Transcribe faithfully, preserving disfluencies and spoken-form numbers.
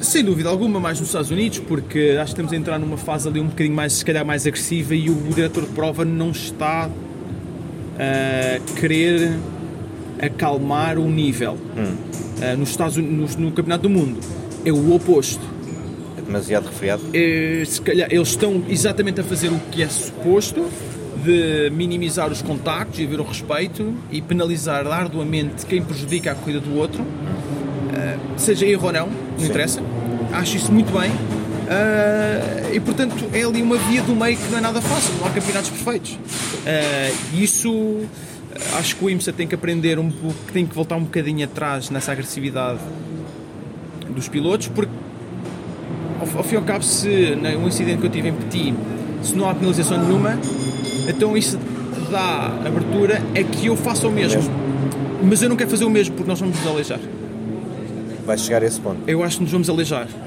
Sem dúvida alguma, mais nos Estados Unidos, porque acho que estamos a entrar numa fase ali um bocadinho mais, se calhar, mais agressiva e o diretor de prova não está a querer acalmar o nível. Hum. Uh, nos Estados Unidos, no, no Campeonato do Mundo, é o oposto. É demasiado resfriado? É, se calhar, eles estão exatamente a fazer o que é suposto, de minimizar os contactos e haver o respeito e penalizar arduamente quem prejudica a corrida do outro, uh, seja erro ou não, não Sim. interessa. Acho isso muito bem. Uh, e portanto é ali uma via do meio que não é nada fácil, não há campeonatos perfeitos. Uh, e isso uh, acho que o IMSA tem que aprender um pouco, tem que voltar um bocadinho atrás nessa agressividade dos pilotos, porque ao, ao fim e ao cabo, se um incidente que eu tive em Petit, se não há penalização nenhuma, então isso dá abertura a que eu faça o mesmo. Mas eu não quero fazer o mesmo porque nós vamos nos aleijar. Vai chegar a esse ponto. Eu acho que nos vamos aleijar.